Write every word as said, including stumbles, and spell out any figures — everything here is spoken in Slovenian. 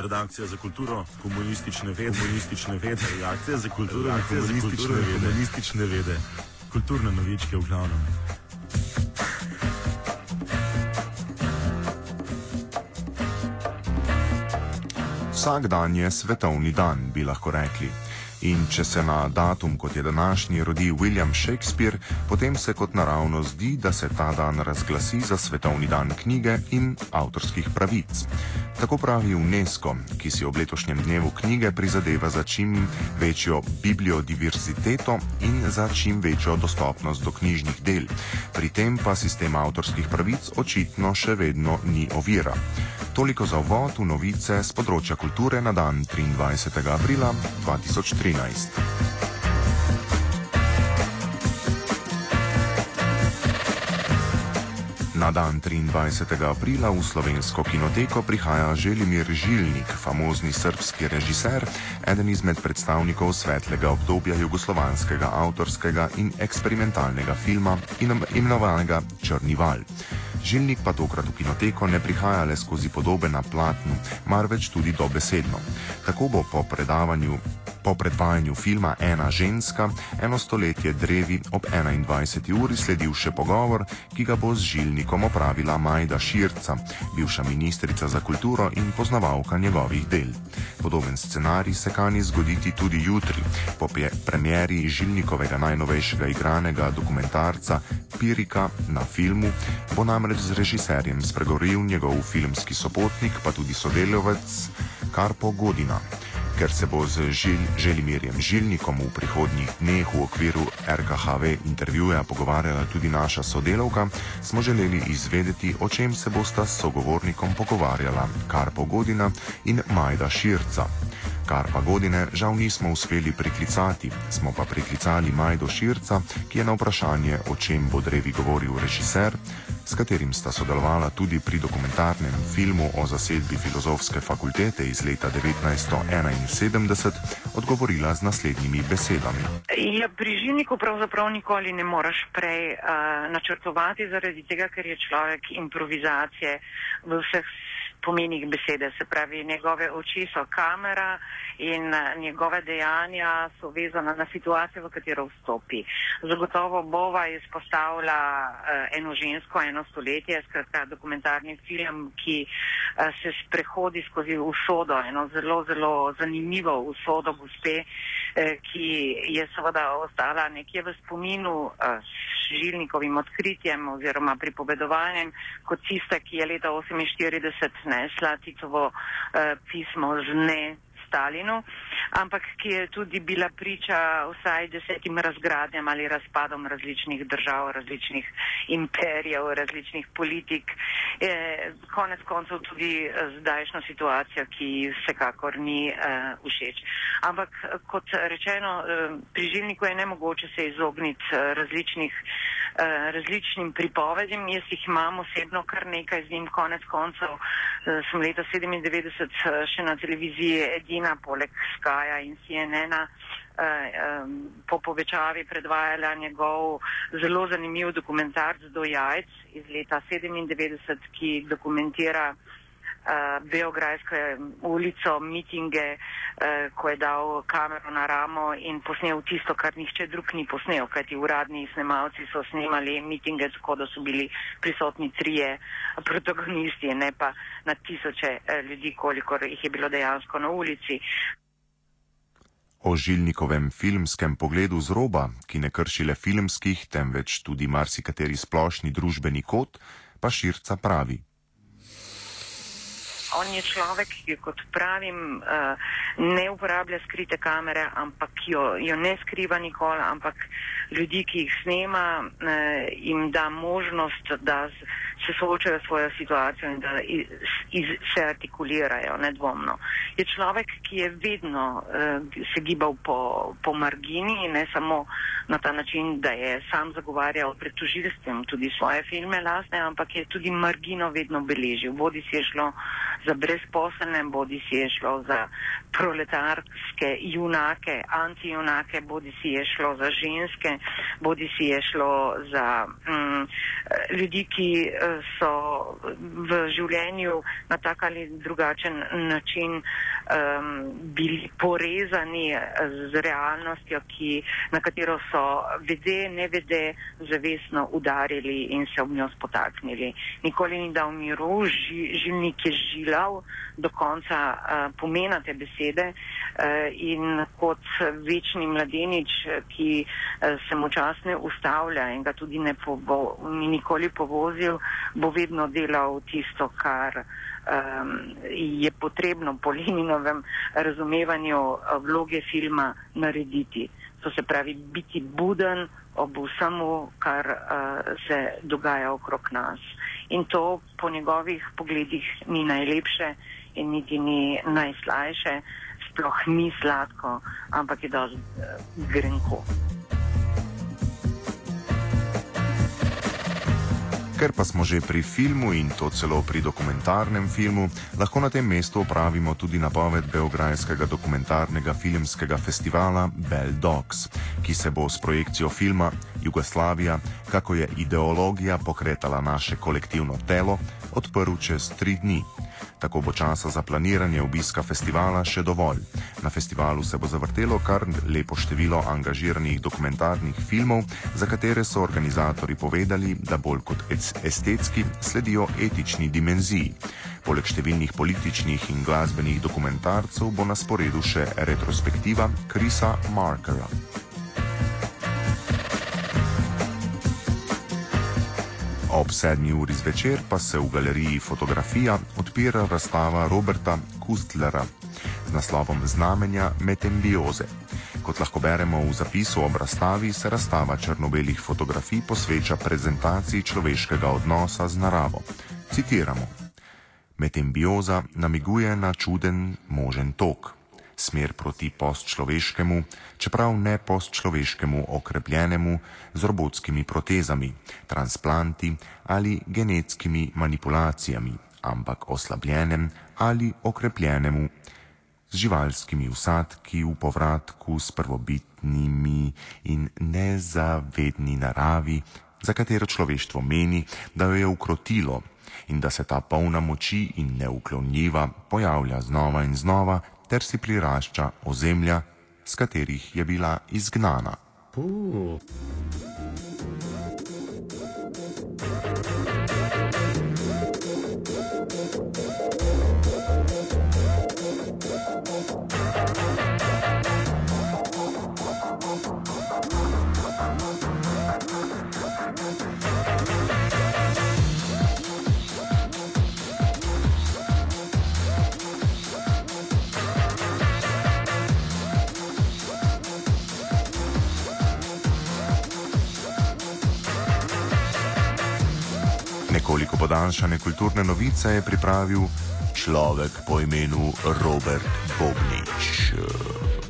redakcija za kulturo, komunistične vede, komunistične vede, redakcija za kulturo, redakcija za komunistične vede, komunistične vede, kulturne novičke v glavnem. Vsak dan je svetovni dan, bi lahko rekli. In če se na datum, kot je današnji, rodi William Shakespeare, potem se kot naravno zdi, da se ta dan razglasi za svetovni dan knjige in avtorskih pravic. Tako pravi UNESCO, ki si ob letošnjem dnevu knjige prizadeva za čim večjo bibliodiverziteto in za čim večjo dostopnost do knjižnih del. Pri tem pa sistem avtorskih pravic očitno še vedno ni ovira. Toliko za uvod v novice z področja kulture na dan triindvajsetega aprila dva tisoč trinajst. Na dan triindvajsetega aprila v slovensko kinoteko prihaja Želimir Žilnik, famozni srbski režiser, eden izmed predstavnikov svetlega obdobja jugoslovanskega avtorskega in eksperimentalnega filma imenovanega Črni val. Žilnik pa tokrat v kinoteko ne prihaja le skozi podobe na platnu, marveč tudi dobesedno. Tako bo po predavanju Po predvajanju filma Ena ženska, eno stoletje drevi ob enaindvajseti uri sledil še pogovor, ki ga bo z Žilnikom opravila Majda Širca, bivša ministrica za kulturo in poznavalka njegovih del. Podoben scenarij se kani zgoditi tudi jutri, po premieri Žilnikovega najnovejšega igranega dokumentarca Pirika na filmu, bo namreč z režiserjem spregovoril njegov filmski sopotnik, pa tudi sodelavec Karpo Godina. Ker se bo z Žil, Želimirjem Žilnikom v prihodnjih dneh v okviru R K H V intervjuja pogovarjala tudi naša sodelavka, smo želeli izvedeti, o čem se bosta s sogovornikom pogovarjala Karpo Godina in Majda Širca. Karpa Godine žal nismo uspeli priklicati, smo pa priklicali Majdo Širca, ki je na vprašanje, o čem bo drevi govoril režiser, s katerim sta sodelovala tudi pri dokumentarnem filmu o zasedbi Filozofske fakultete iz leta devetnajststo enainsedemdeset, odgovorila z naslednjimi besedami. Ja, pri Žilniku pravzaprav nikoli ne moraš prej uh, načrtovati, zaradi tega, ker je človek improvizacije v vseh pomenih besede, se pravi, njegove oči so kamera in njegove dejanja so vezana na situacijo, v katero vstopi. Zagotovo bova izpostavila uh, eno žensko, eno stoletje, skratka dokumentarni film, ki uh, se sprehodi skozi usodo, eno zelo, zelo zanimivo usodo gospe, uh, ki je seveda ostala nekje v spominu uh, s Žilnikovim odkritjem oziroma pripovedovanjem kot tista, ki je leta oseminštirideset nesla Titovo uh, pismo z ne Stalinu, ampak ki je tudi bila priča vsaj desetim razgradnjam ali razpadom različnih držav, različnih imperijev, različnih politik. E, konec koncev tudi zdajšnjo situacijo, ki vsekakor ni e, všeč. Ampak kot rečeno, pri Žilniku je nemogoče se izogniti različnih različnim pripovedim. Jaz jih imam osebno kar nekaj z njim, konec koncev sem leta sedemindevetdeset še na televiziji edina poleg Skaja in C N N-a po povečavi predvajala njegov zelo zanimiv dokumentarc Do jajc iz leta sedemindevetdeset, ki dokumentira Uh, Beograjsko ulico, mitinge, uh, ko je dal kamero na ramo in posnel tisto, kar nihče drug ni posnel, kajti uradni snemalci so snemali mitinge tako, da so bili prisotni trije protagonisti, ne pa na tisoče uh, ljudi, kolikor jih je bilo dejansko na ulici. O Žilnikovem filmskem pogledu z roba, ki ne krši le filmskih, temveč tudi marsikateri splošni družbeni kod, pa Širca pravi. On je človek, ki, kot pravim, ne uporablja skrite kamere, ampak jo, jo ne skriva nikoli, ampak ljudi, ki jih snema, jim da možnost, da se soočajo s svojo situacijo in da iz, iz, se artikulirajo nedvomno. Je človek, ki je vedno se gibal po, po margini, ne samo na ta način, da je sam zagovarjal pred tožilstvom tudi svoje filme lastne, ampak je tudi margino vedno beležil. Bodi si je šlo za brezposelne, bodi si je šlo za proletarske junake, antijunake, bodi si je šlo za ženske, bodi si je šlo za um, ljudi, ki uh, so v življenju na tak ali drugačen način um, bili porezani z realnostjo, ki, na katero so vede, nevede, zavestno udarili in se ob njo spotaknili. Nikoli ni dal miru, ži, žilnik je žilav do konca uh, pomena te besede uh, in kot večni mladenič, ki uh, se mu čas ne ustavlja in ga tudi ne povo, ni nikoli povozil, bo vedno delal tisto, kar um, je potrebno po Leninovem razumevanju vloge filma narediti. To se pravi biti buden ob vsemu, kar uh, se dogaja okrog nas. In to po njegovih pogledih ni najlepše in niti ni najslajše, sploh ni sladko, ampak je dosti uh, grenko. Ker pa smo že pri filmu in to celo pri dokumentarnem filmu, lahko na tem mestu opravimo tudi napoved beograjskega dokumentarnega filmskega festivala Bell Dogs, ki se bo s projekcijo filma Jugoslavija, kako je ideologija pokretala naše kolektivno telo, odprl čez tri dni. Tako bo časa za planiranje obiska festivala še dovolj. Na festivalu se bo zavrtelo kar lepo število angažiranih dokumentarnih filmov, za katere so organizatori povedali, da bolj kot estetski sledijo etični dimenziji. Poleg številnih političnih in glasbenih dokumentarcev bo na sporedu še retrospektiva Chrisa Markera. Ob sedmi uri zvečer pa se v galeriji Fotografija odpira razstava Roberta Kustlera z naslovom Znamenja metembioze. Kot lahko beremo v zapisu ob razstavi, se razstava črno-belih fotografij posveča prezentaciji človeškega odnosa z naravo. Citiramo: Metembioza namiguje na čuden možen tok, smer proti postčloveškemu, čeprav ne postčloveškemu okrepljenemu z robotskimi protezami, transplanti ali genetskimi manipulacijami, ampak oslabljenem ali okrepljenemu z živalskimi vsadki v povratku s prvobitnimi in nezavedni naravi, za katero človeštvo meni, da jo je ukrotilo in da se ta polna moči in neuklonljiva pojavlja znova in znova ter si prirašča ozemlja, z katerih je bila izgnana. Uh. Nekoliko podaljšane kulturne novice je pripravil človek po imenu Robert Bobnič.